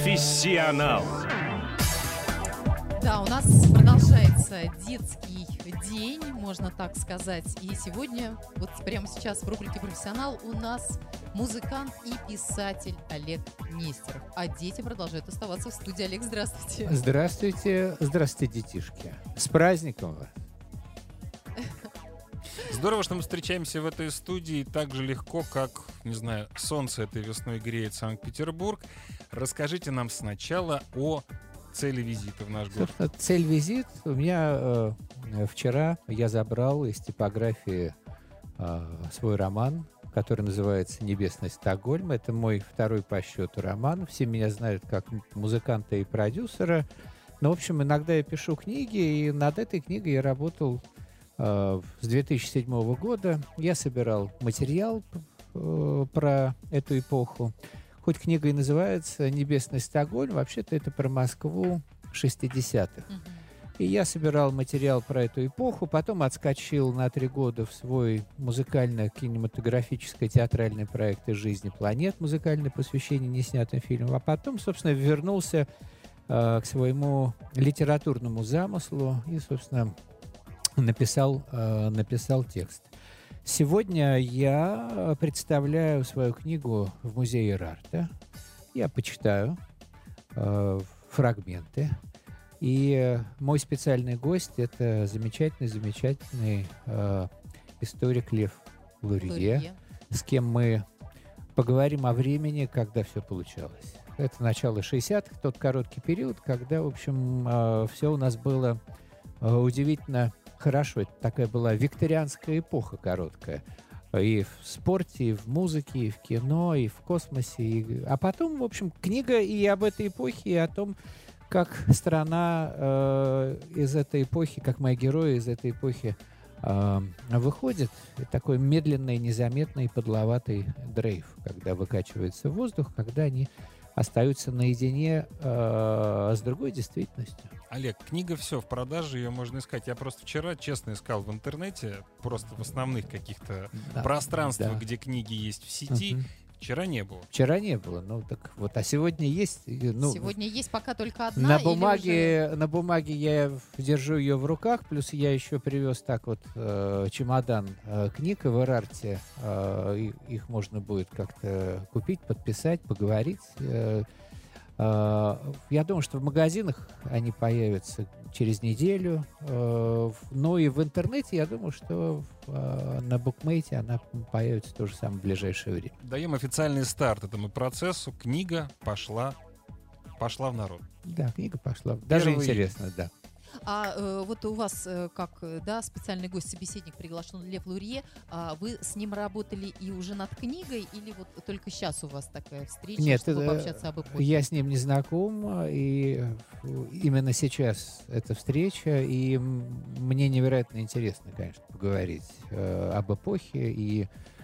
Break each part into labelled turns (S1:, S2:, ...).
S1: Профессионал.
S2: Да, у нас продолжается детский день, можно так сказать. И сегодня, вот прямо сейчас в рубрике «Профессионал» у нас музыкант и писатель Олег Нестеров. А дети продолжают оставаться в студии. Олег, здравствуйте.
S3: Здравствуйте, здравствуйте, детишки. С праздником вас.
S4: Здорово, что мы встречаемся в этой студии так же легко, как, не знаю, солнце этой весной греет Санкт-Петербург. Расскажите нам сначала о цели визита в наш город.
S3: Собственно, цель визит. У меня вчера я забрал из типографии свой роман, который называется «Небесный Стокгольм». Это мой второй по счету роман. Все меня знают как музыканта и продюсера. Но, в общем, иногда я пишу книги, и над этой книгой я работал с 2007 года. Я собирал материал про эту эпоху. Хоть книга и называется «Небесный Стокгольм», вообще-то это про Москву 60-х. И я собирал материал про эту эпоху, потом отскочил на 3 года в свой музыкально-кинематографический театральный проект «Из жизни планет», музыкальное посвящение неснятым фильмам, а потом, собственно, вернулся к своему литературному замыслу и, собственно, написал текст. Сегодня я представляю свою книгу в музее Эрарта. Я почитаю фрагменты. И мой специальный гость — это замечательный историк Лев Лурье, с кем мы поговорим о времени, когда все получалось. Это начало 60-х, тот короткий период, когда, в общем, все у нас было удивительно хорошо. Это такая была викторианская эпоха короткая. И в спорте, и в музыке, и в кино, и в космосе. А потом, в общем, книга и об этой эпохе, и о том, как страна из этой эпохи, как мои герои из этой эпохи выходят. И такой медленный, незаметный, подловатый дрейф, когда выкачивается воздух, когда они остаются наедине с другой действительностью.
S4: Олег, книга все в продаже, ее можно искать. Я просто вчера честно искал в интернете, просто в основных каких-то пространствах, где книги есть в сети. Вчера не было.
S3: Вчера не было, ну так вот, а сегодня есть. Ну,
S2: сегодня есть пока только одна.
S3: На бумаге я держу ее в руках, плюс я еще привез так вот чемодан книг в Эрарте. Их можно будет как-то купить, подписать, поговорить. Я думаю, что в магазинах они появятся через неделю. Но и в интернете, я думаю, что на букмейте она появится тоже самое в ближайшее время.
S4: Даем официальный старт этому процессу. Книга пошла в народ.
S3: Да, книга пошла. Даже интересно, да.
S2: А вот у вас, как специальный гость-собеседник приглашен Лев Лурье, вы с ним работали и уже над книгой, или вот только сейчас у вас такая встреча,
S3: Нет,
S2: чтобы пообщаться об эпохе?
S3: Я с ним не знаком, и именно сейчас эта встреча, и мне невероятно интересно, конечно, поговорить об эпохе.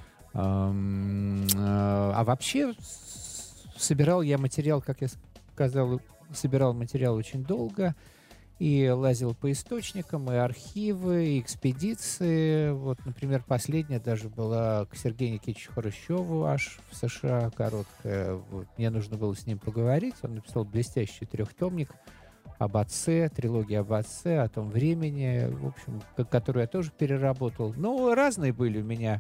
S3: А вообще собирал я материал, как я сказал, собирал материал очень долго. И лазил по источникам, и архивы, и экспедиции. Вот, например, последняя даже была к Сергею Никитичу Хрущеву аж в США, короткая. Вот. Мне нужно было с ним поговорить. Он написал блестящий 3-томник об отце, трилогия об отце, о том времени, в общем, которую я тоже переработал. Ну, разные были у меня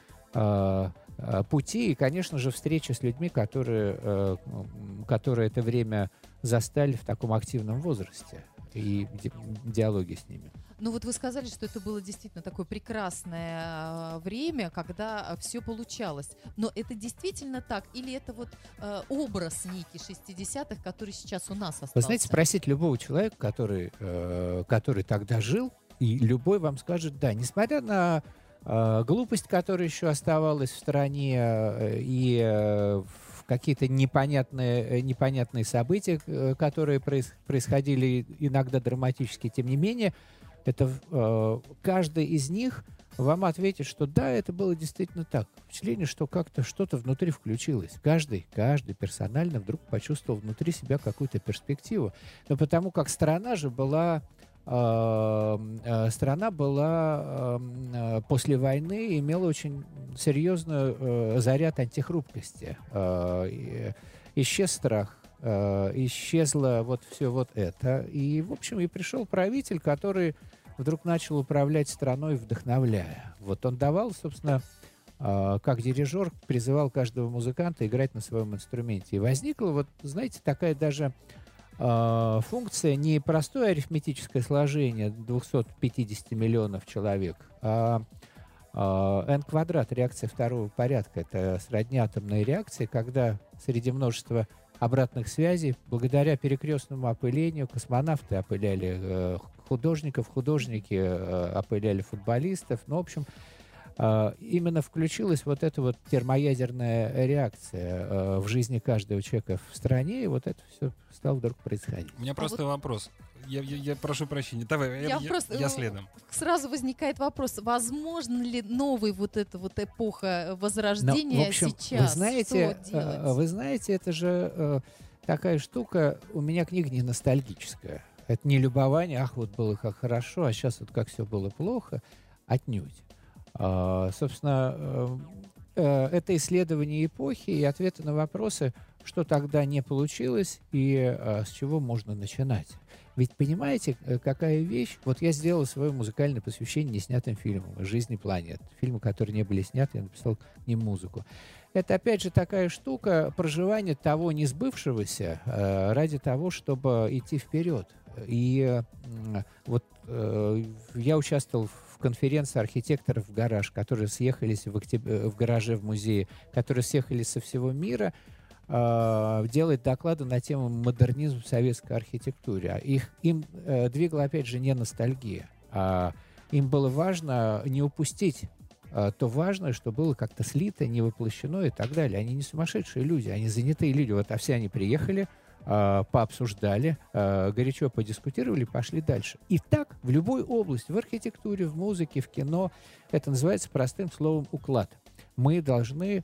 S3: пути, и, конечно же, встречи с людьми, которые это время застали в таком активном возрасте, и диалоги с ними.
S2: Ну вот вы сказали, что это было действительно такое прекрасное время, когда все получалось. Но это действительно так? Или это вот образ некий 60-х, который сейчас у нас остался?
S3: Вы знаете, спросить любого человека, который тогда жил, и любой вам скажет «да». Несмотря на глупость, которая еще оставалась в стране, и какие-то непонятные события, которые происходили иногда драматически, тем не менее, это каждый из них вам ответит, что да, это было действительно так. Впечатление, что как-то что-то внутри включилось. Каждый персонально вдруг почувствовал внутри себя какую-то перспективу. Но потому как страна была после войны, имела очень серьезный заряд антихрупкости. Исчез страх, исчезло вот все вот это. И, в общем, и пришел правитель, который вдруг начал управлять страной, вдохновляя. Вот он давал, собственно, как дирижер, призывал каждого музыканта играть на своем инструменте. И возникла, вот, знаете, такая даже функция, не простое арифметическое сложение 250 миллионов человек, а n квадрат, реакция второго порядка. Это сродни атомной реакции, когда среди множества обратных связей, благодаря перекрестному опылению, космонавты опыляли художников, художники опыляли футболистов. Ну, в общем, именно включилась вот эта вот термоядерная реакция в жизни каждого человека в стране, и вот это все стало вдруг происходить.
S4: У меня просто вопрос. Я прошу прощения. Давай, я следом.
S2: Сразу возникает вопрос, возможно ли новая вот эта вот эпоха возрождения
S3: в общем,
S2: сейчас?
S3: Вы знаете, это же такая штука, у меня книга не ностальгическая. Это не любование, ах, вот было как хорошо, а сейчас вот как все было плохо, отнюдь. Собственно, это исследование эпохи и ответы на вопросы, что тогда не получилось и с чего можно начинать. Ведь понимаете, какая вещь? Вот я сделал свое музыкальное посвящение неснятым фильмам «Жизни планет». Фильмы, которые не были сняты, я написал к ним музыку. Это, опять же, такая штука проживания того несбывшегося ради того, чтобы идти вперед. И вот я участвовал в конференции архитекторов «Гараж», которые съехались в гараже в музее, которые съехались со всего мира, делать доклады на тему модернизм в советской архитектуре. Им двигала, опять же, не ностальгия. Им было важно не упустить то важное, что было как-то слито, не воплощено и так далее. Они не сумасшедшие люди, они занятые люди. Вот, а все они приехали, пообсуждали, горячо подискутировали, пошли дальше. И так в любой области, в архитектуре, в музыке, в кино, это называется простым словом «уклад». Мы должны...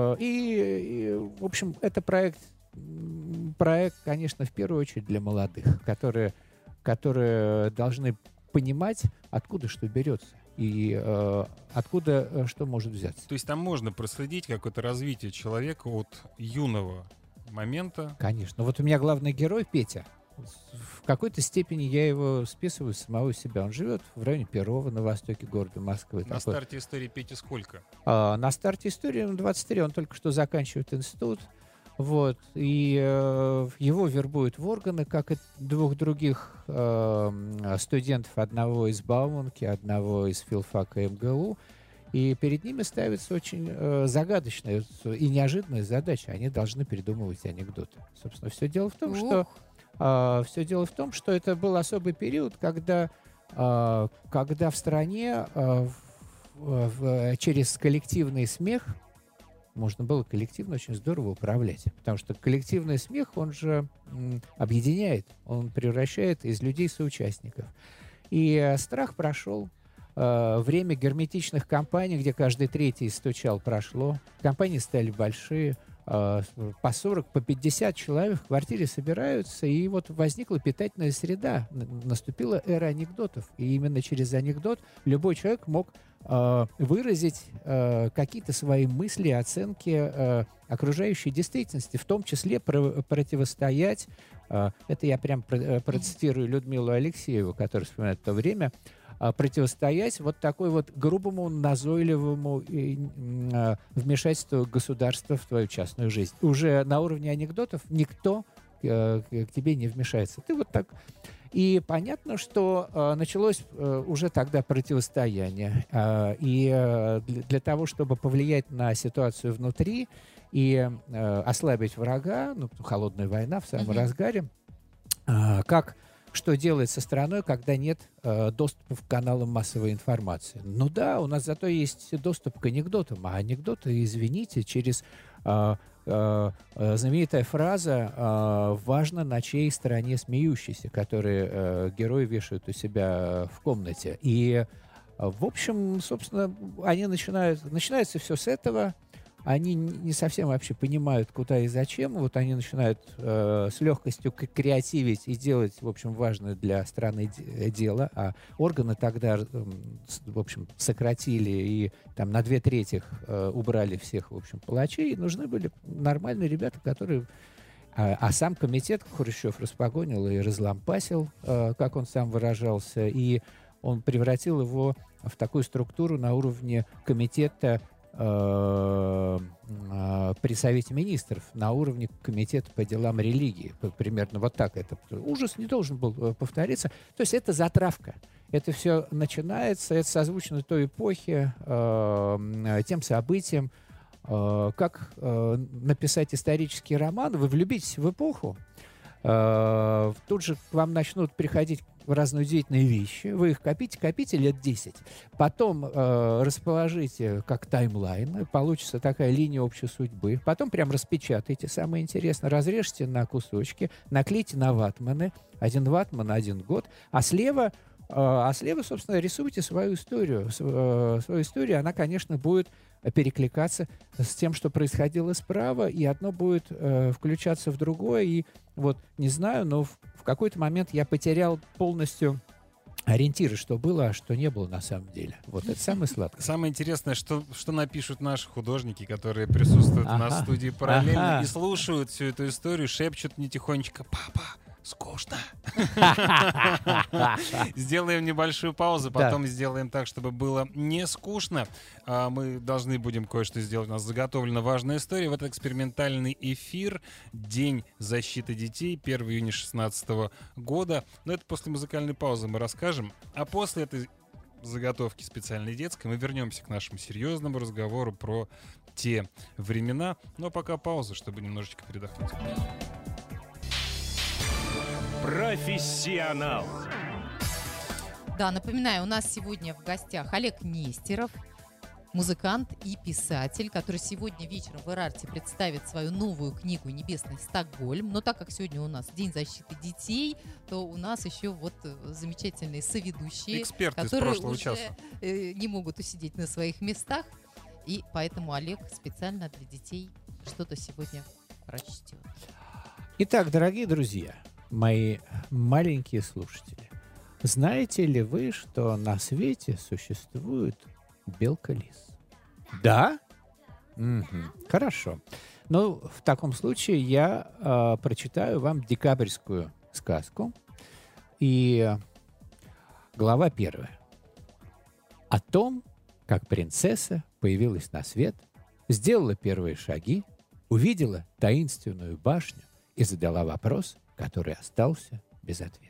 S3: в общем, это проект, конечно, в первую очередь для молодых, которые должны понимать, откуда что берется и откуда что может взяться.
S4: То есть там можно проследить какое-то развитие человека от юного момента.
S3: Конечно. Вот у меня главный герой Петя. В какой-то степени я его списываю с самого себя. Он живет в районе Перова, на востоке города Москвы.
S4: На старте истории Пети сколько?
S3: На старте истории 23. Он только что заканчивает институт. Вот. И его вербуют в органы, как и двух других студентов. Одного из Бауманки, одного из филфака МГУ. И перед ними ставится очень загадочная и неожиданная задача. Они должны придумывать анекдоты. Собственно, все дело в том, что это был особый период, когда в стране через коллективный смех можно было коллективно очень здорово управлять. Потому что коллективный смех, он же объединяет, он превращает из людей соучастников. И страх прошел. Время герметичных компаний, где каждый третий стучал, прошло. Компании стали большие. По 40, по 50 человек в квартире собираются, и вот возникла питательная среда. Наступила эра анекдотов. И именно через анекдот любой человек мог выразить какие-то свои мысли, оценки окружающей действительности, в том числе противостоять, это я прям процитирую Людмилу Алексееву, которая вспоминает то время, противостоять вот такой вот грубому, назойливому вмешательству государства в твою частную жизнь. Уже на уровне анекдотов никто к тебе не вмешается. Ты вот так... И понятно, что началось уже тогда противостояние. И для того, чтобы повлиять на ситуацию внутри и ослабить врага, холодная война в самом разгаре, что делать со страной, когда нет доступа к каналам массовой информации? Ну да, у нас зато есть доступ к анекдотам. А анекдоты, извините, через знаменитая фраза «важно, на чьей стороне смеющийся», которые герои вешают у себя в комнате. И, в общем, собственно, начинается все с этого. Они не совсем вообще понимают, куда и зачем. Вот они начинают с легкостью креативить и делать, в общем, важное для страны дело. А органы тогда, в общем, сократили и там на 2/3 убрали всех, в общем, палачей. И нужны были нормальные ребята, которые А сам комитет Хрущев распогонил и разлампасил, как он сам выражался, и он превратил его в такую структуру на уровне комитета при Совете Министров, на уровне комитета по делам религии. Примерно вот так это. Ужас не должен был повториться. То есть это затравка. Это все начинается, это созвучно той эпохе, тем событиям, как написать исторический роман. Вы влюбитесь в эпоху, тут же к вам начнут приходить разные удивительные вещи. Вы их копите лет 10. Потом расположите как таймлайн. Получится такая линия общей судьбы. Потом прям распечатайте. Самое интересное. Разрежьте на кусочки. Наклейте на ватманы. 1 ватман, 1 год. А слева, собственно, рисуйте свою историю. Свою историю, она, конечно, будет перекликаться с тем, что происходило справа, и одно будет включаться в другое. И вот, не знаю, но в какой-то момент я потерял полностью ориентиры, что было, а что не было на самом деле. Вот это самое сладкое.
S4: Самое интересное, что напишут наши художники, которые присутствуют у нас в студии параллельно и слушают всю эту историю, шепчут мне тихонечко: «Папа, скучно». Сделаем небольшую паузу, потом сделаем так, чтобы было не скучно. Мы должны будем кое-что сделать. У нас заготовлена важная история. В этот экспериментальный эфир День защиты детей, 1 июня 2016 года. Но это после музыкальной паузы мы расскажем. А после этой заготовки специальной детской мы вернемся к нашему серьезному разговору про те времена. Но пока пауза, чтобы немножечко передохнуть.
S1: Профессионал.
S2: Да, напоминаю, у нас сегодня в гостях Олег Нестеров, музыкант и писатель, который сегодня вечером в Эрарте представит свою новую книгу «Небесный Стокгольм». Но так как сегодня у нас День защиты детей, то у нас еще вот замечательные соведущие,
S4: эксперты
S2: которые
S4: из прошлого
S2: уже
S4: часа
S2: не могут усидеть на своих местах. И поэтому Олег специально для детей что-то сегодня прочтет.
S3: Итак, дорогие друзья, мои маленькие слушатели, знаете ли вы, что на свете существует белка-лис? Да? Хорошо. Ну, в таком случае я прочитаю вам декабрьскую сказку. И глава 1. О том, как принцесса появилась на свет, сделала первые шаги, увидела таинственную башню и задала вопрос, который остался без ответа.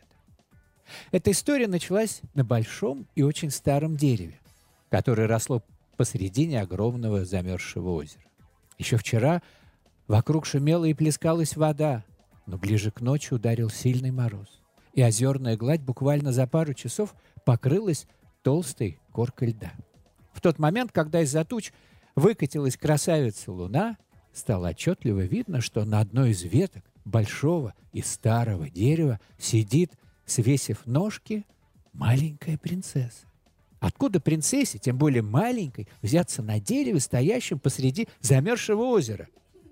S3: Эта история началась на большом и очень старом дереве, которое росло посредине огромного замерзшего озера. Еще вчера вокруг шумела и плескалась вода, но ближе к ночи ударил сильный мороз, и озерная гладь буквально за пару часов покрылась толстой коркой льда. В тот момент, когда из-за туч выкатилась красавица Луна, стало отчетливо видно, что на одной из веток большого и старого дерева сидит, свесив ножки, маленькая принцесса. Откуда принцессе, тем более маленькой, взяться на дереве, стоящем посреди замерзшего озера?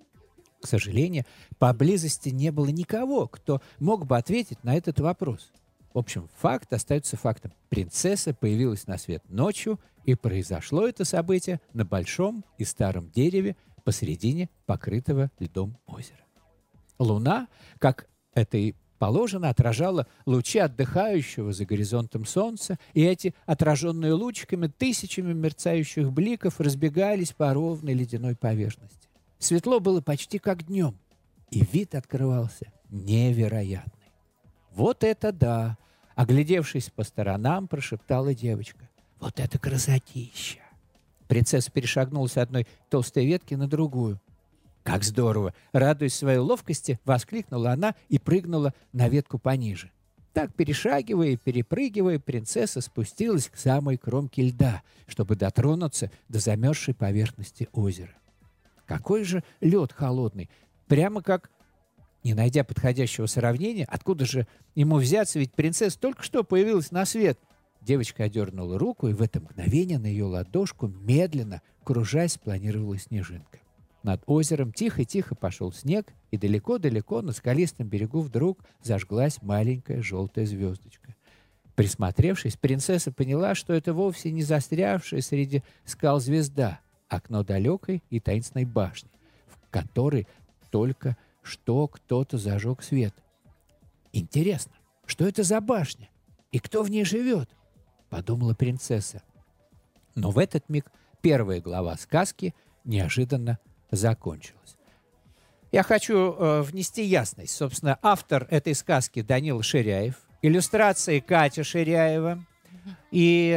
S3: К сожалению, поблизости не было никого, кто мог бы ответить на этот вопрос. В общем, факт остается фактом. Принцесса появилась на свет ночью, и произошло это событие на большом и старом дереве посредине покрытого льдом озера. Луна, как это и положено, отражала лучи отдыхающего за горизонтом солнца, и эти отраженные лучиками тысячами мерцающих бликов разбегались по ровной ледяной поверхности. Светло было почти как днем, и вид открывался невероятный. «Вот это да!» — оглядевшись по сторонам, прошептала девочка. «Вот это красотища!» Принцесса перешагнула с одной толстой ветки на другую. «Как здорово!» — радуясь своей ловкости, воскликнула она и прыгнула на ветку пониже. Так, перешагивая и перепрыгивая, принцесса спустилась к самой кромке льда, чтобы дотронуться до замерзшей поверхности озера. Какой же лед холодный! Прямо как... Не найдя подходящего сравнения, откуда же ему взяться, ведь принцесса только что появилась на свет. Девочка одернула руку, и в это мгновение на ее ладошку, медленно, кружась, планировала снежинка. Над озером тихо-тихо пошел снег, и далеко-далеко на скалистом берегу вдруг зажглась маленькая желтая звездочка. Присмотревшись, принцесса поняла, что это вовсе не застрявшая среди скал звезда, окно далекой и таинственной башни, в которой только что кто-то зажег свет. «Интересно, что это за башня? И кто в ней живет?» — подумала принцесса. Но в этот миг первая глава сказки неожиданно закончилась. Я хочу внести ясность. Собственно, автор этой сказки Данила Ширяев, иллюстрации Катя Ширяева. И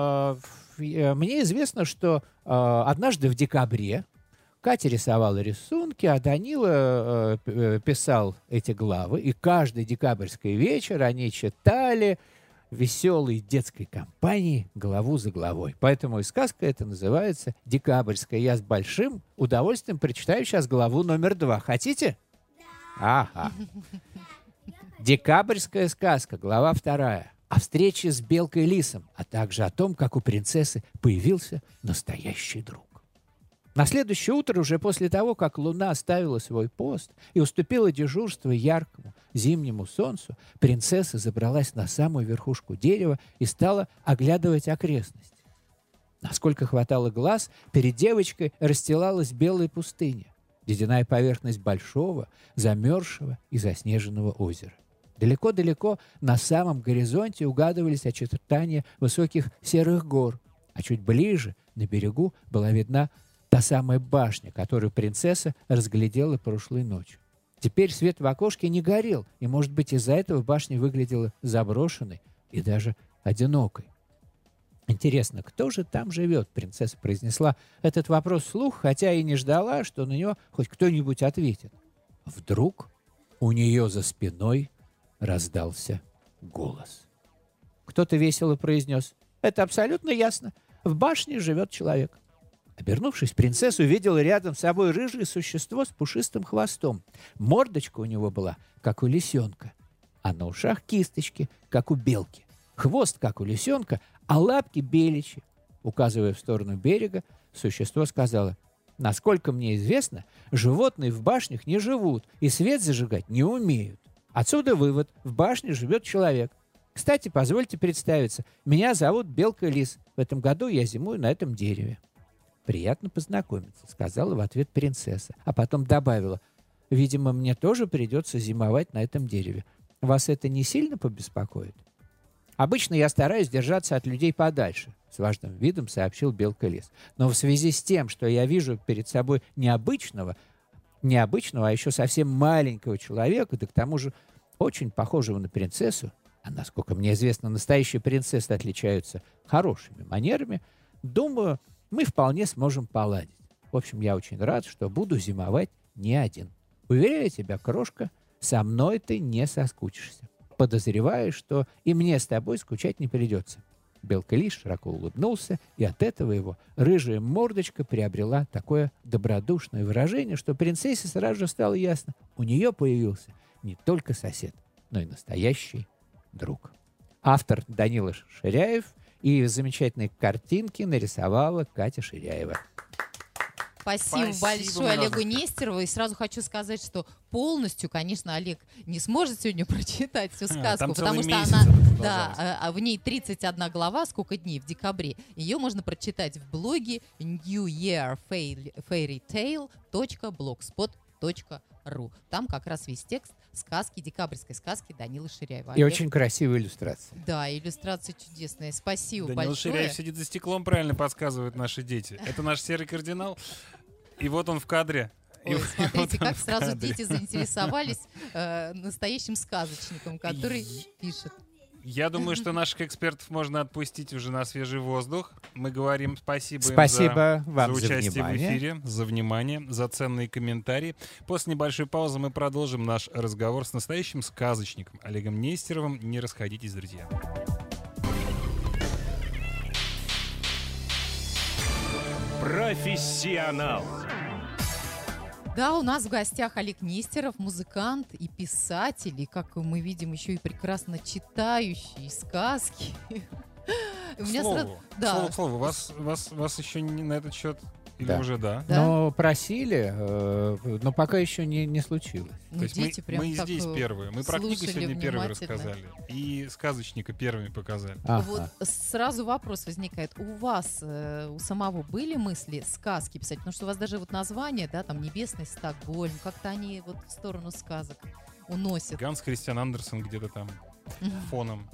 S3: мне известно, что однажды в декабре Катя рисовала рисунки, а Данила писал эти главы. И каждый декабрьский вечер они читали веселой детской компании главу за главой. Поэтому и сказка эта называется «Декабрьская». Я с большим удовольствием прочитаю сейчас главу номер 2. Хотите? Ага. «Декабрьская сказка», глава 2. О встрече с белкой и лисом, а также о том, как у принцессы появился настоящий друг. На следующее утро, уже после того, как луна оставила свой пост и уступила дежурство яркому зимнему солнцу, принцесса забралась на самую верхушку дерева и стала оглядывать окрестности. Насколько хватало глаз, перед девочкой расстилалась белая пустыня, ледяная поверхность большого, замерзшего и заснеженного озера. Далеко-далеко на самом горизонте угадывались очертания высоких серых гор, а чуть ближе, на берегу, была видна та самая башня, которую принцесса разглядела прошлой ночью. Теперь свет в окошке не горел, и, может быть, из-за этого башня выглядела заброшенной и даже одинокой. «Интересно, кто же там живет?» — принцесса произнесла этот вопрос вслух, хотя и не ждала, что на него хоть кто-нибудь ответит. Вдруг у нее за спиной раздался голос. Кто-то весело произнес: «Это абсолютно ясно. В башне живет человек». Обернувшись, принцесса увидела рядом с собой рыжее существо с пушистым хвостом. Мордочка у него была, как у лисенка, а на ушах кисточки, как у белки. Хвост, как у лисенка, а лапки беличьи. Указывая в сторону берега, существо сказала: «Насколько мне известно, животные в башнях не живут и свет зажигать не умеют. Отсюда вывод: в башне живет человек. Кстати, позвольте представиться, меня зовут Белка-Лис. В этом году я зимую на этом дереве». «Приятно познакомиться», — сказала в ответ принцесса, а потом добавила: «Видимо, мне тоже придется зимовать на этом дереве. Вас это не сильно побеспокоит?» «Обычно я стараюсь держаться от людей подальше», — с важным видом сообщил Белка-Лис. «Но в связи с тем, что я вижу перед собой необычного, а еще совсем маленького человека, да к тому же очень похожего на принцессу, а, насколько мне известно, настоящие принцессы отличаются хорошими манерами, думаю, мы вполне сможем поладить. В общем, я очень рад, что буду зимовать не один. Уверяю тебя, крошка, со мной ты не соскучишься. Подозреваю, что и мне с тобой скучать не придется». Белка-Лис широко улыбнулся, и от этого его рыжая мордочка приобрела такое добродушное выражение, что принцессе сразу же стало ясно: у нее появился не только сосед, но и настоящий друг. Автор Данила Ширяев, и замечательные картинки нарисовала Катя Ширяева.
S2: Спасибо большое Олегу Нестерову. И сразу хочу сказать, что полностью, конечно, Олег не сможет сегодня прочитать всю сказку, потому что она, в ней 31 глава, сколько дней в декабре. Ее можно прочитать в блоге newyearfairytale.blogspot.ru. Там как раз весь текст сказки, декабрьской сказки Данилы Ширяева.
S3: И очень красивая иллюстрация.
S2: Да, иллюстрация чудесная. Спасибо
S4: Данила
S2: большое.
S4: Ширяев сидит за стеклом, правильно подсказывают наши дети. Это наш серый кардинал. И вот он в кадре.
S2: Ой, смотрите, как сразу дети заинтересовались настоящим сказочником, который пишет.
S4: Я думаю, что наших экспертов можно отпустить уже на свежий воздух. Мы говорим спасибо им
S3: вам
S4: за участие в эфире, за внимание, за ценные комментарии. После небольшой паузы мы продолжим наш разговор с настоящим сказочником Олегом Нестеровым. Не расходитесь, друзья.
S1: Профессионал.
S2: Да, у нас в гостях Олег Нестеров, музыкант и писатель, и, как мы видим, еще и прекрасно читающий сказки.
S4: К слову, вас еще на этот счет Или уже да?
S2: Да?
S3: Но просили, но пока еще не случилось.
S2: Ну,
S4: То есть
S2: дети прям
S4: мы и
S2: так,
S4: здесь первые. Мы про книгу
S2: слушали
S4: сегодня первые
S2: внимательно.
S4: рассказали. И сказочника первыми показали.
S3: Ага.
S2: Вот сразу вопрос возникает. У вас, у самого были мысли сказки писать? Потому что у вас даже вот название, да, там «Небесный Стокгольм», как-то они вот в сторону сказок уносят.
S4: Ганс Христиан Андерсен где-то там фоном.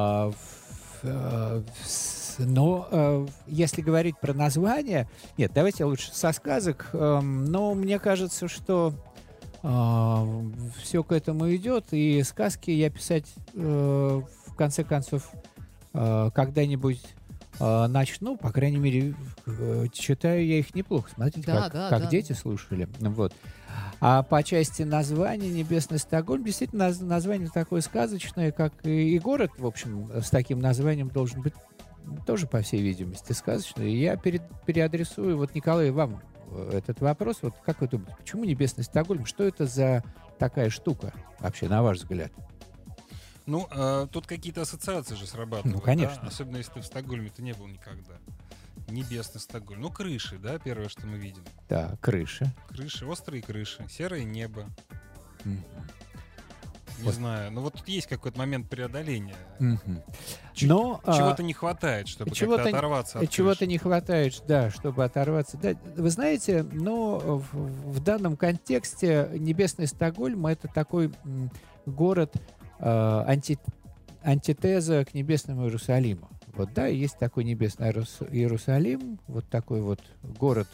S3: Но если говорить про название... Нет, давайте лучше со сказок. Но мне кажется, что все к этому идет. И сказки я писать, в конце концов, когда-нибудь начну. По крайней мере, читаю я их неплохо. Смотрите, как дети слушали. Вот. А по части названия «Небесный Стокгольм», действительно, название такое сказочное, как и город, в общем, с таким названием должен быть тоже, по всей видимости, сказочный. И я переадресую, вот, Николай, вам этот вопрос. Вот как вы думаете, почему «Небесный Стокгольм»? Что это за такая штука, вообще, на ваш взгляд?
S4: Ну, тут какие-то ассоциации же срабатывают.
S3: Ну, конечно.
S4: Да? Особенно, если ты в Стокгольме-то не был никогда. Небесный Стокгольм. Ну, крыши, да, первое, что мы видим.
S3: Да, крыши.
S4: Крыши, острые крыши, серое небо.
S3: Мгм.
S4: Не знаю. Ну, вот тут есть какой-то момент преодоления.
S3: Мгм. Но
S4: Чего-то не хватает, чтобы как-то оторваться от
S3: чего-то
S4: крыши.
S3: не хватает, да, чтобы оторваться. Да, вы знаете, но в данном контексте «Небесный Стокгольм» — это такой город антитеза к Небесному Иерусалиму. Вот, да, есть такой Небесный Иерусалим, вот такой вот город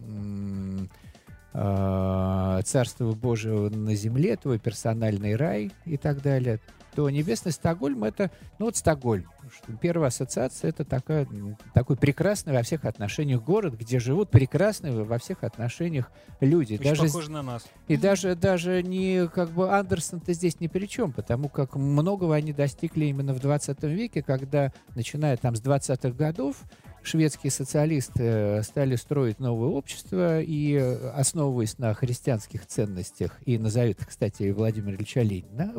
S3: Царства Божьего на земле, твой персональный рай и так далее, то Небесный Стокгольм — это, ну вот Стокгольм. Первая ассоциация — это такой прекрасный во всех отношениях город, где живут прекрасные во всех отношениях люди.
S4: Очень
S3: даже
S4: похоже на нас.
S3: И даже не как бы Андерсон-то здесь ни при чем, потому как многого они достигли именно в 20 веке, когда, начиная там с 20-х годов, шведские социалисты стали строить новое общество и, основываясь на христианских ценностях, и назовет, кстати, и Владимира Ильича Ленина,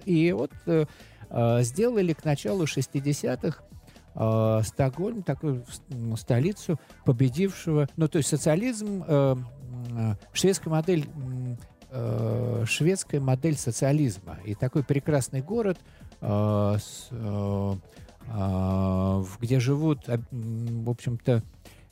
S3: сделали к началу 60-х Стокгольм, такую столицу победившего, ну, то есть социализм, шведская модель социализма. И такой прекрасный город, где живут, в общем-то,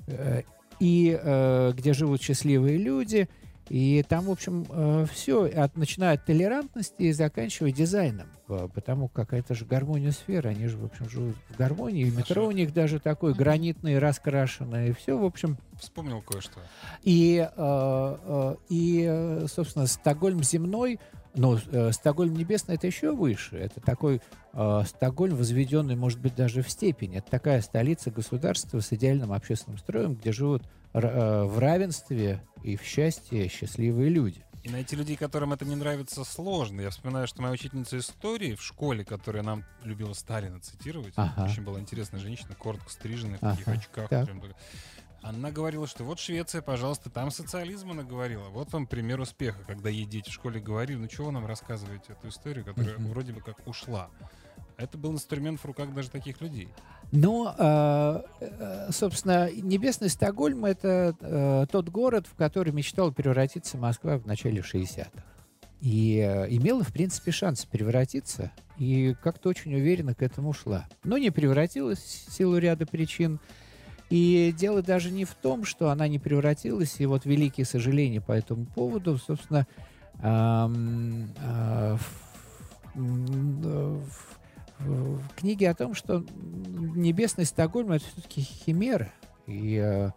S3: где живут счастливые люди, и там, в общем, все, начиная от толерантности и заканчивая дизайном, потому как это же гармония сфер, они же, в общем, живут в гармонии, и метро у них даже такое гранитное, раскрашенное, и все, в общем.
S4: Вспомнил кое-что.
S3: И, собственно, Стокгольм земной, но Стокгольм небесный — это еще выше. Это такой Стокгольм, возведенный, может быть, даже в степень. Это такая столица государства с идеальным общественным строем, где живут в равенстве и в счастье счастливые люди.
S4: И найти людей, которым это не нравится, сложно. Я вспоминаю, что моя учительница истории в школе, которая нам любила Сталина цитировать, очень была интересная женщина, коротко стриженная, в таких очках. Она говорила, что вот Швеция, пожалуйста, там социализм, она говорила. Вот вам пример успеха, когда ей дети в школе говорили, ну чего вы нам рассказываете эту историю, которая вроде бы как ушла. Это был инструмент в руках даже таких людей.
S3: Но, собственно, Небесный Стокгольм — это тот город, в который мечтала превратиться Москва в начале 60-х. И имела, в принципе, шанс превратиться, и как-то очень уверенно к этому шла. Но не превратилась в силу ряда причин. И дело даже не в том, что она не превратилась, и вот великие сожаления по этому поводу, собственно, в книге о том, что Небесный Стокгольм — это все-таки химера. И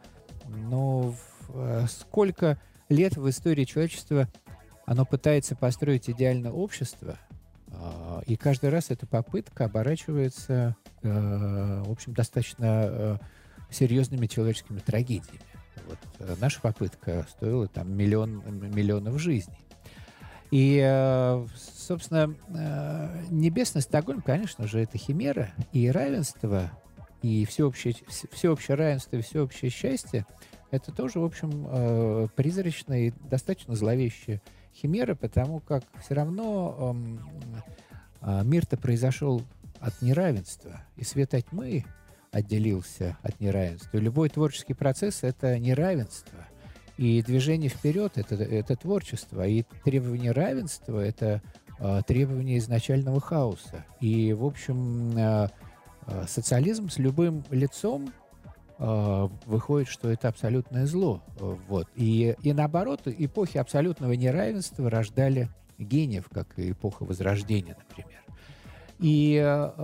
S3: сколько лет в истории человечества оно пытается построить идеальное общество, и каждый раз эта попытка оборачивается, в общем, достаточно серьезными человеческими трагедиями. Вот, наша попытка стоила там миллионов жизней. И, собственно, Небесный Стокгольм, конечно же, это химера, и равенство, и всеобщее равенство, и всеобщее счастье — это тоже, в общем, призрачная и достаточно зловещая химера, потому как все равно мир-то произошел от неравенства, и света тьмы отделился от неравенства. Любой творческий процесс — это неравенство. И движение вперед — это творчество. И требование равенства — это требование изначального хаоса. И, в общем, социализм с любым лицом выходит, что это абсолютное зло. Вот. И наоборот, эпохи абсолютного неравенства рождали гениев, как и эпоха Возрождения, например. И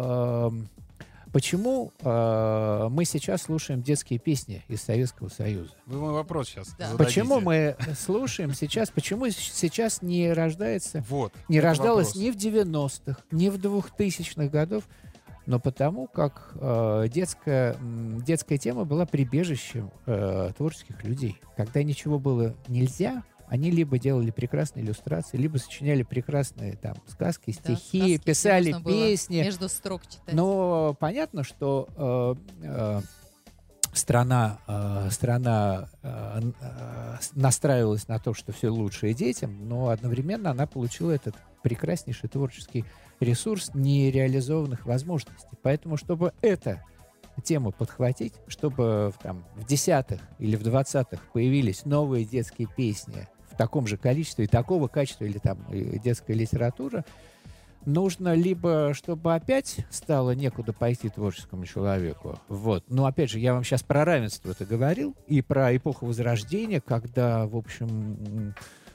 S3: почему мы сейчас слушаем детские песни из Советского Союза?
S4: Вы мой вопрос сейчас зададите.
S3: Почему мы слушаем сейчас, почему сейчас не рождается, не рождалось
S4: вопрос.
S3: ни в 90-х, ни в 2000-х годах, но потому как детская тема была прибежищем творческих людей. Когда ничего было нельзя, они либо делали прекрасные иллюстрации, либо сочиняли прекрасные там сказки, стихи,
S2: сказки,
S3: писали песни.
S2: Между строк читать.
S3: Но понятно, что страна настраивалась на то, что все лучшее детям, но одновременно она получила этот прекраснейший творческий ресурс нереализованных возможностей. Поэтому, чтобы эту тему подхватить, чтобы в 10-х или в 20-х появились новые детские песни в таком же количестве и такого качества, или там детская литература, нужно либо, чтобы опять стало некуда пойти творческому человеку. Вот. Но опять же, я вам сейчас про равенство это говорил, и про эпоху Возрождения, когда, в общем,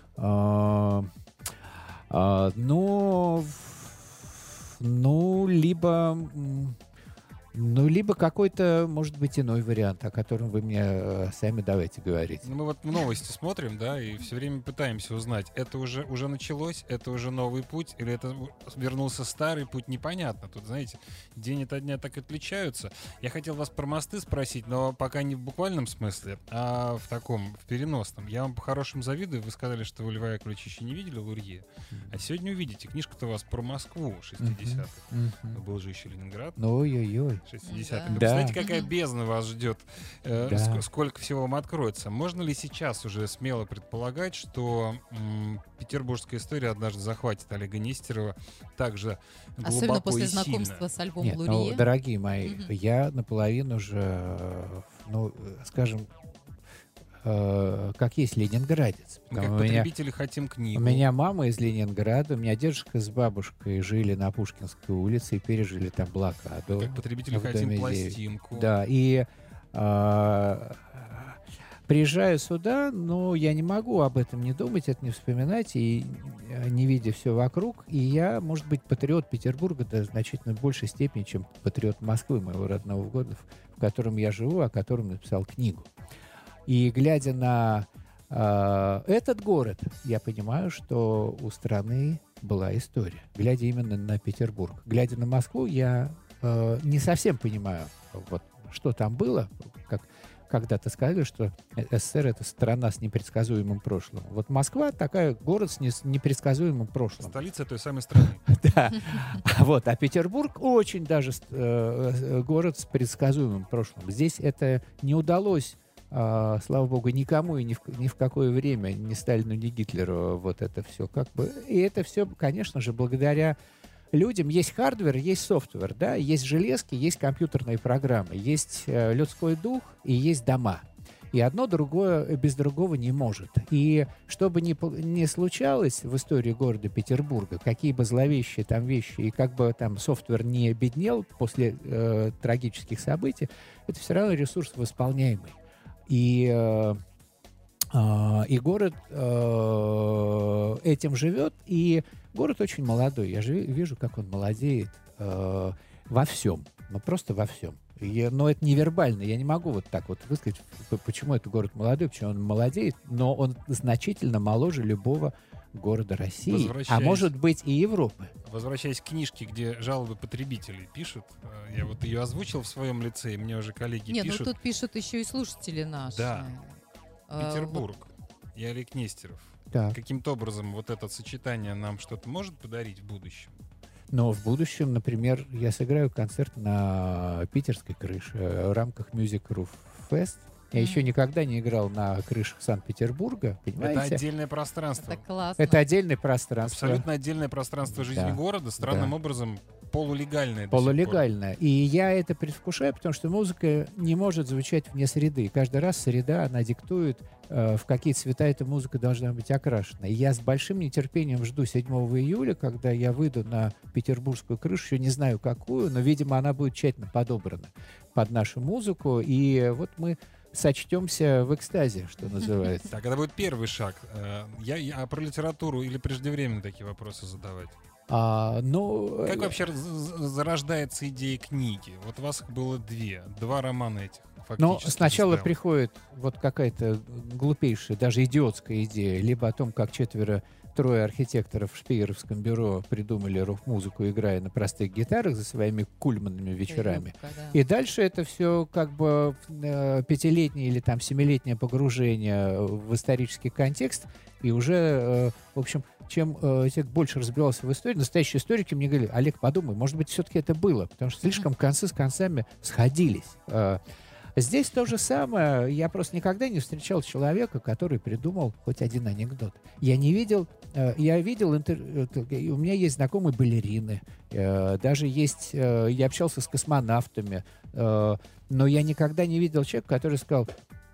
S3: либо какой-то, может быть, иной вариант, о котором вы мне сами давайте говорить.
S4: Мы вот новости смотрим, да, и все время пытаемся узнать, это уже началось, это уже новый путь, или это вернулся старый путь, непонятно. Тут, знаете, день ото дня так отличаются. Я хотел вас про мосты спросить, но пока не в буквальном смысле, а в переносном. Я вам по-хорошему завидую. Вы сказали, что вы «Льва и ключ» еще не видели, Лурье. А сегодня увидите. Книжка-то у вас про Москву 60-х. Был же еще Ленинград.
S3: Ой-ой-ой.
S4: 60-х.
S2: Да.
S4: Представляете, какая бездна вас ждет,
S3: Да.
S4: сколько всего вам откроется. Можно ли сейчас уже смело предполагать, что петербургская история однажды захватит Олега Нестерова также глубоко
S2: Особенно после
S4: и сильно?
S2: знакомства с альбомом
S3: Нет,
S2: Лурье.
S3: дорогие мои, я наполовину же, скажем, как есть ленинградец.
S4: Мы как
S3: У меня-
S4: потребители хотим книгу.
S3: У меня мама из Ленинграда, у меня дедушка с бабушкой жили на Пушкинской улице и пережили там блокаду.
S4: Как потребители
S3: в
S4: хотим
S3: доме
S4: пластинку.
S3: Да, и приезжаю сюда, но я не могу об этом не думать, это не вспоминать, и не видя все вокруг. И я, может быть, патриот Петербурга в значительно большей степени, чем патриот Москвы, моего родного города, в котором я живу, о котором написал книгу. И глядя на этот город, я понимаю, что у страны была история. Глядя именно на Петербург. Глядя на Москву, я не совсем понимаю, что там было. Как когда-то сказали, что СССР — это страна с непредсказуемым прошлым. Вот Москва такая город с непредсказуемым прошлым.
S4: Столица той самой страны.
S3: Да. А Петербург очень даже город с предсказуемым прошлым. Здесь это не удалось, слава богу, никому и ни в какое время, ни Сталину, ни Гитлеру, вот это все И это все, конечно же, благодаря людям. Есть хардвер, есть софтвер, да, есть железки, есть компьютерные программы, есть людской дух и есть дома. И одно другое без другого не может. И что бы ни случалось в истории города Петербурга, какие бы зловещие там вещи, и как бы там софтвер не обеднел после трагических событий, это все равно ресурс восполняемый. И город этим живет, и город очень молодой. Я же вижу, как он молодеет во всем, просто во всем. Но это невербально, я не могу вот так вот высказать, почему этот город молодой, почему он молодеет, но он значительно моложе любого города России, а может быть и Европы.
S4: Возвращаясь к книжке, где жалобы потребителей пишут, я вот ее озвучил в своем лице, и мне уже коллеги пишут.
S2: Нет, тут пишут еще и слушатели наши.
S4: Да. Петербург и Олег Нестеров.
S3: Так.
S4: Каким-то образом вот это сочетание нам что-то может подарить в будущем?
S3: Но в будущем, например, я сыграю концерт на питерской крыше в рамках Music Roof Fest. Я еще никогда не играл на крышах Санкт-Петербурга, понимаете?
S4: Это отдельное пространство.
S2: Это классно.
S3: Это отдельное пространство.
S4: Абсолютно отдельное пространство жизни города. Странным образом полулегальное.
S3: Полулегальное. И я это предвкушаю, потому что музыка не может звучать вне среды. Каждый раз среда, она диктует, в какие цвета эта музыка должна быть окрашена. И я с большим нетерпением жду 7 июля, когда я выйду на петербургскую крышу, еще не знаю какую, но, видимо, она будет тщательно подобрана под нашу музыку. И вот мы сочтемся в экстазе, что называется.
S4: Так, это будет первый шаг. А про литературу или преждевременно такие вопросы задавать? Как вообще зарождается идея книги? Вот у вас их было два романа этих.
S3: Но сначала приходит вот какая-то глупейшая, даже идиотская идея, либо о том, как трое архитекторов в Шпееровском бюро придумали рок-музыку, играя на простых гитарах за своими кульманными вечерами. И дальше это все как бы 5-летнее или там 7-летнее погружение в исторический контекст, и уже, в общем, чем я больше разбирался в истории, настоящие историки мне говорили: Олег, подумай, может быть, все-таки это было, потому что слишком концы с концами сходились. Здесь то же самое. Я просто никогда не встречал человека, который придумал хоть один анекдот. Я видел, у меня есть знакомые балерины, даже есть, я общался с космонавтами, но я никогда не видел человека, который сказал: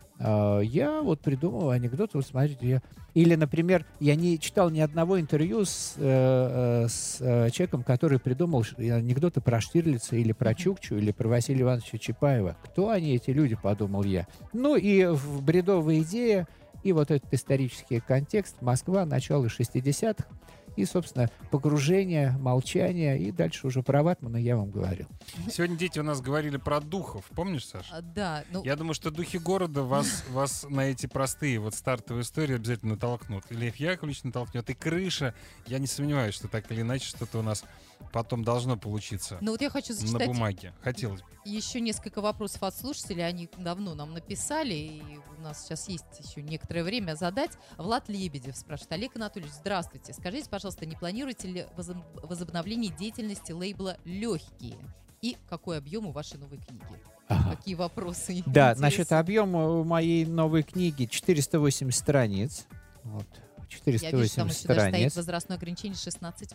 S3: я вот придумал анекдот, вот смотрите. Или, например, я не читал ни одного интервью с человеком, который придумал анекдоты про Штирлица или про Чукчу, или про Василия Ивановича Чапаева. Кто они, эти люди, подумал я. Ну и в бредовая идея, и вот этот исторический контекст. Москва, начало 60-х. И, собственно, погружение, молчание, и дальше уже про ватмана я вам говорил.
S4: Сегодня дети у нас говорили про духов. Помнишь, Саша?
S2: Да.
S4: Я думаю, что духи города вас на эти простые вот стартовые истории обязательно натолкнут. И Лев Яковлевич натолкнет, и крыша. Я не сомневаюсь, что так или иначе что-то у нас потом должно получиться.
S2: Ну вот я хочу зачитать
S4: на бумаге. Хотелось бы.
S2: Еще несколько вопросов от слушателей. Они давно нам написали, и у нас сейчас есть еще некоторое время задать. Влад Лебедев спрашивает: Олег Анатольевич, здравствуйте. Скажите, пожалуйста, не планируете ли возобновление деятельности лейбла «Легкие»? И какой объем у вашей новой книги?
S3: Ага.
S2: Какие вопросы?
S3: Да, значит, объем у моей новой книги 480 страниц. Вот. 480
S2: Я вижу, там еще даже
S3: страниц.
S2: стоит возрастное ограничение 16+.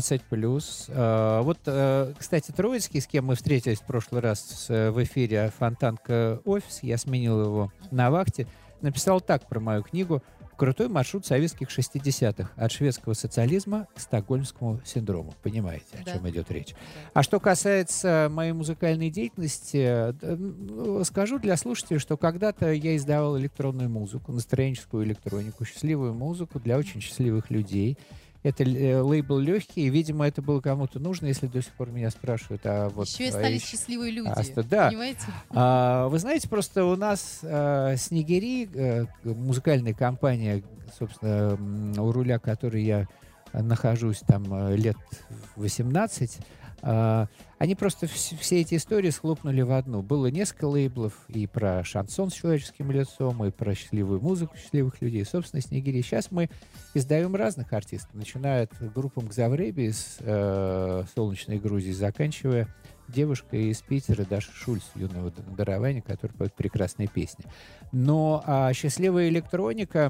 S3: 16+. Вот, кстати, Троицкий, с кем мы встретились в прошлый раз в эфире «Фонтанка Офис», я сменил его на вахте, написал так про мою книгу: «Крутой маршрут советских 60-х. От шведского социализма к стокгольмскому синдрому». Понимаете, о чем идет речь. Да. А что касается моей музыкальной деятельности, скажу для слушателей, что когда-то я издавал электронную музыку, настроенческую электронику, счастливую музыку для очень счастливых людей. Это лейбл «Легкий», и, видимо, это было кому-то нужно, если до сих пор меня спрашивают.
S2: Еще и остались счастливые люди,
S3: да.
S2: Понимаете?
S3: Вы знаете, просто у нас «Снегири», музыкальная компания, собственно, у руля которой я нахожусь там лет 18, они просто все эти истории схлопнули в одну. Было несколько лейблов и про шансон с человеческим лицом, и про счастливую музыку счастливых людей. Собственно, «Снегири». Сейчас мы издаем разных артистов, начиная от группы «Мгзавреби» из солнечной Грузии, заканчивая девушкой из Питера Даша Шульц, юного дарования, которая поет прекрасные песни. Но счастливая электроника,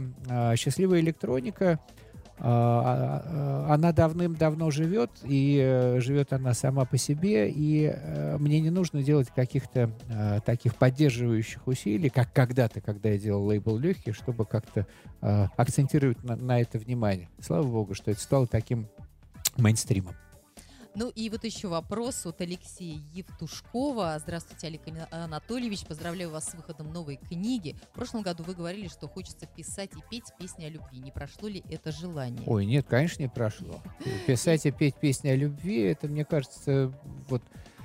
S3: она давным-давно живет, и живет она сама по себе, и мне не нужно делать каких-то таких поддерживающих усилий, как когда-то, когда я делал лейбл «Легкий», чтобы как-то акцентировать на это внимание. Слава богу, что это стало таким мейнстримом.
S2: Ну и вот еще вопрос от Алексея Евтушкова. Здравствуйте, Олег Анатольевич. Поздравляю вас с выходом новой книги. В прошлом году вы говорили, что хочется писать и петь песни о любви. Не прошло ли это желание?
S3: Ой, нет, конечно, не прошло. Писать и петь песни о любви, это, мне кажется, вот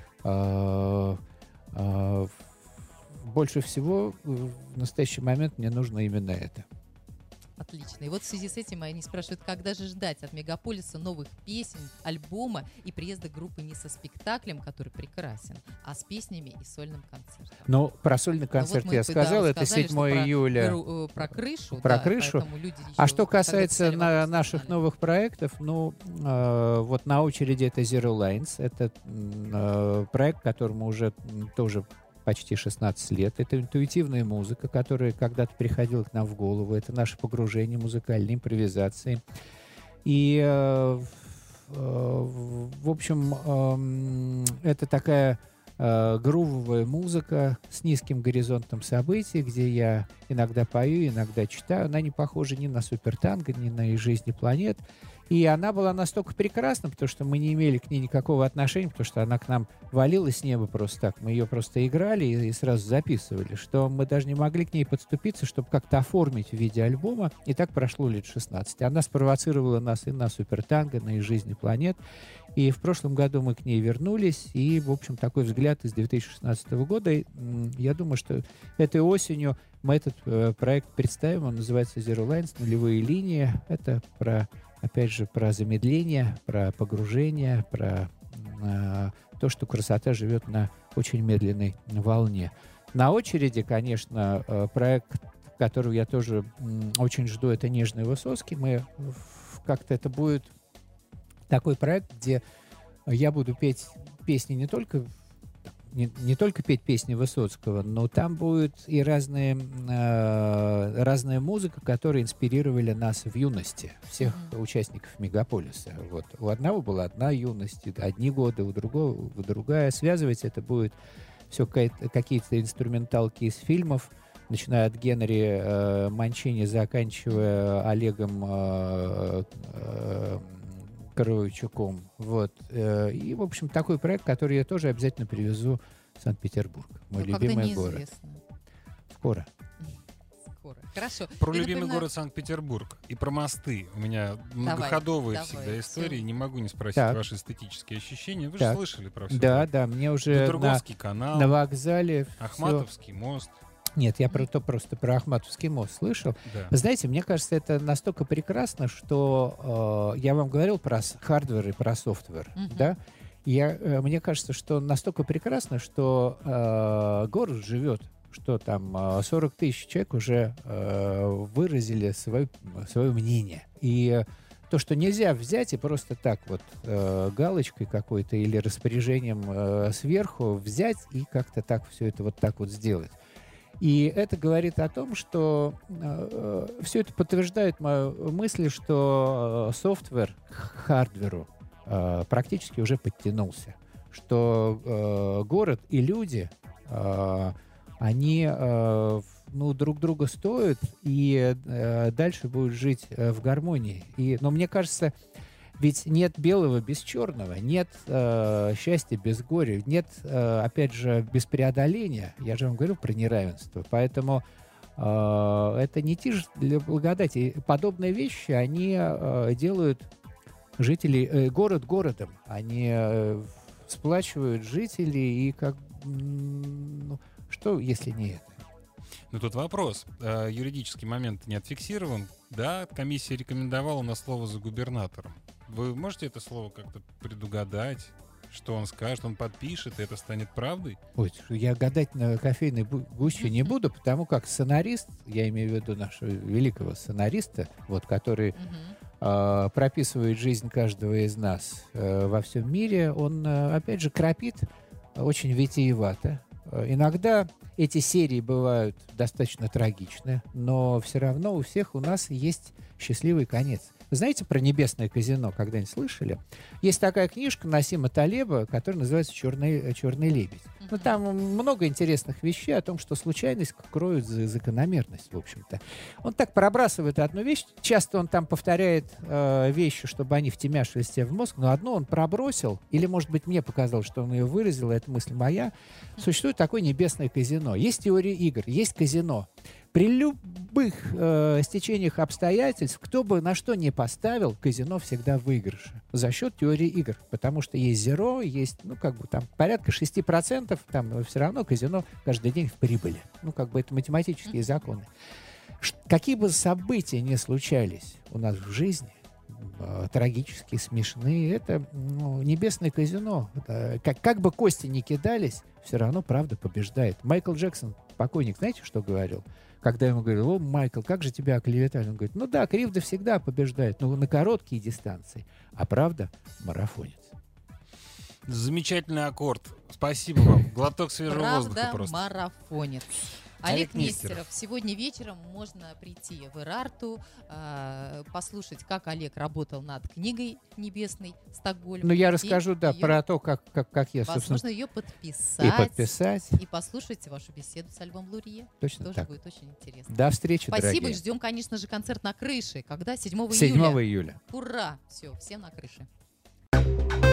S3: больше всего в настоящий момент мне нужно именно это.
S2: Отлично. И вот в связи с этим они спрашивают, когда же ждать от Мегаполиса новых песен, альбома и приезда группы не со спектаклем, который прекрасен, а с песнями и сольным концертом.
S3: Ну, про сольный концерт я сказал, это 7 июля.
S2: Про крышу.
S3: Про крышу. А что касается наших новых проектов, ну, вот на очереди это Zero Lines. Это проект, которому уже тоже почти 16 лет. Это интуитивная музыка, которая когда-то приходила к нам в голову. Это наше погружение, музыкальные импровизации. И В общем, это такая грувовая музыка с низким горизонтом событий, где я иногда пою, иногда читаю. Она не похожа ни на супертанго, ни на «Из жизни планет». И она была настолько прекрасна, потому что мы не имели к ней никакого отношения, потому что она к нам валилась с неба просто так. Мы ее просто играли и сразу записывали, что мы даже не могли к ней подступиться, чтобы как-то оформить в виде альбома. И так прошло лет 16. Она спровоцировала нас и на супертанго, на «Из жизни планет». И в прошлом году мы к ней вернулись. И, в общем, такой взгляд из 2016 года. Я думаю, что этой осенью мы этот проект представим. Он называется «Zero Lines», нулевые линии. Это опять же, про замедление, про погружение, про то, что красота живет на очень медленной волне. На очереди, конечно, проект, которого я тоже очень жду, это «Нежный Высоцкий». Как-то это будет такой проект, где я буду петь песни не только петь песни Высоцкого, но там будет и разная музыка, которая инспирировали нас в юности, всех участников «Мегаполиса». Вот. У одного была одна юность, одни годы, у другого другая. Связывать это будет все какие-то инструменталки из фильмов, начиная от Генри Манчини, заканчивая Олегом Коровичуком. Вот. И, в общем, такой проект, который я тоже обязательно привезу в Санкт-Петербург. Мой любимый город. Скоро.
S2: Хорошо.
S4: Про любимый город Санкт-Петербург и про мосты. У меня многоходовые всегда истории.
S2: Все.
S4: Не могу не спросить ваши эстетические ощущения. Вы же слышали про все.
S3: Да, мне уже
S4: канал,
S3: на вокзале
S4: Ахматовский мост.
S3: Нет, я просто про Ахматовский мост слышал.
S4: Да.
S3: Знаете, мне кажется, это настолько прекрасно, что я вам говорил про хардвер и про софтвер, да? Мне кажется, что настолько прекрасно, что город живет, что там 40 тысяч человек уже выразили свое мнение. И то, что нельзя взять и просто так вот галочкой какой-то или распоряжением сверху взять и как-то так все это вот так вот сделать. И это говорит о том, что все это подтверждает мою мысль, что софтвер к хардверу практически уже подтянулся. Что город и люди, они друг друга стоят и дальше будут жить в гармонии. Но мне кажется, ведь нет белого без черного, нет счастья без горя, нет, опять же, без преодоления. Я же вам говорил про неравенство. Поэтому это не тишь для благодати. Подобные вещи, они делают жителей, город городом. Они сплачивают жителей. И что, если не это?
S4: Но тут вопрос. Юридический момент не отфиксирован. Да, комиссия рекомендовала на слово за губернатором. Вы можете это слово как-то предугадать? Что он скажет, он подпишет, и это станет правдой?
S3: Ой, я гадать на кофейной гуще не буду, потому как сценарист, я имею в виду нашего великого сценариста, вот, который прописывает жизнь каждого из нас во всем мире, он, опять же, крапит очень витиевато. Иногда эти серии бывают достаточно трагичны, но все равно у всех у нас есть счастливый конец. Вы знаете про «Небесное казино»? Когда-нибудь слышали? Есть такая книжка Насима Талеба, которая называется «Черный лебедь». Ну, там много интересных вещей о том, что случайность кроет закономерность, в общем-то. Он так пробрасывает одну вещь. Часто он там повторяет вещи, чтобы они втемяшились себе в мозг, но одну он пробросил, или, может быть, мне показалось, что он ее выразил, это мысль моя. Существует такое «Небесное казино». Есть теория игр, есть казино. При любых стечениях обстоятельств, кто бы на что ни поставил, казино всегда в выигрыше. За счет теории игр. Потому что есть зеро, есть, там порядка 6%, там все равно казино каждый день в прибыли. Это математические законы. Какие бы события ни случались у нас в жизни, трагические, смешные, это небесное казино. Как бы кости ни кидались, все равно правда побеждает. Майкл Джексон, покойник, знаете, что говорил? Когда ему говорили: «О, Майкл, как же тебя оклеветали?» Он говорит: да, кривда всегда побеждает, но на короткие дистанции. А правда — марафонец.
S4: Замечательный аккорд. Спасибо вам. Глоток свежего воздуха просто.
S2: Марафонец. Олег Нестеров. Сегодня вечером можно прийти в Эрарту, послушать, как Олег работал над книгой «Небесный Стокгольм».
S3: Ну, я расскажу, да, про то, как я, собственно...
S2: Возможно, ее подписать.
S3: И
S2: послушать вашу беседу с Альбом Лурье.
S3: Точно
S2: тоже
S3: так.
S2: будет очень интересно.
S3: До встречи,
S2: Спасибо,
S3: дорогие.
S2: и ждем, конечно же, концерт на крыше. Когда? 7
S3: июля.
S2: Ура! Все, все на крыше.